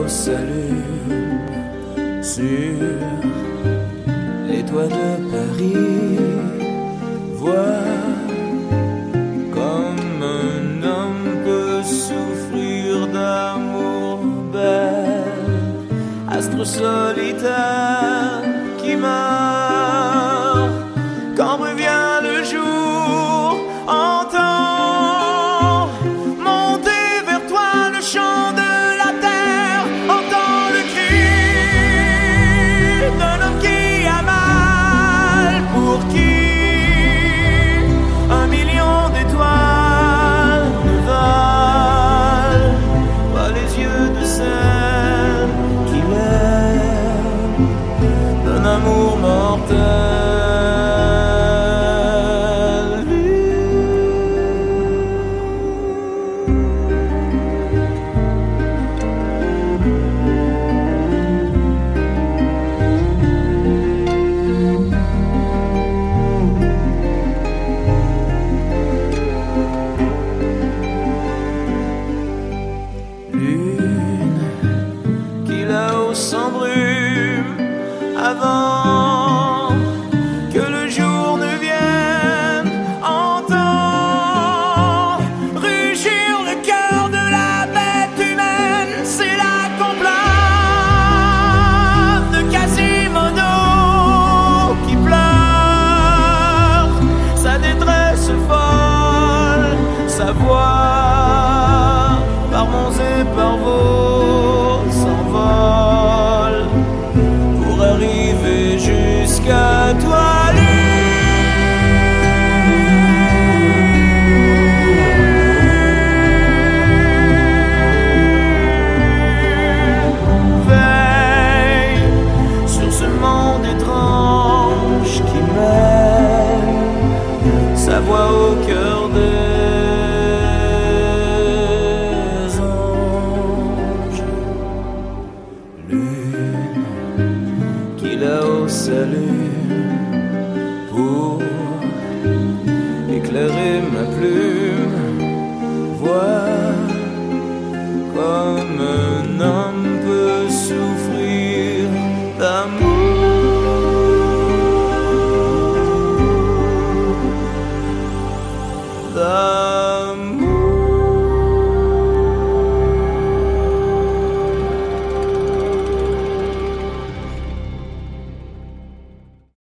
s'allume sur les toits de Paris. Vois comme un homme peut souffrir d'amour belle, astre solitaire qui meurt quand revient le jour. Entends monter vers toi le chant de la terre, entends le cri d'un homme qui a mal, pour qui 1 million d'étoiles ne valent pas les yeux de celle qui l'aime d'un amour mortel. Lune qui là-haut s'embrume avant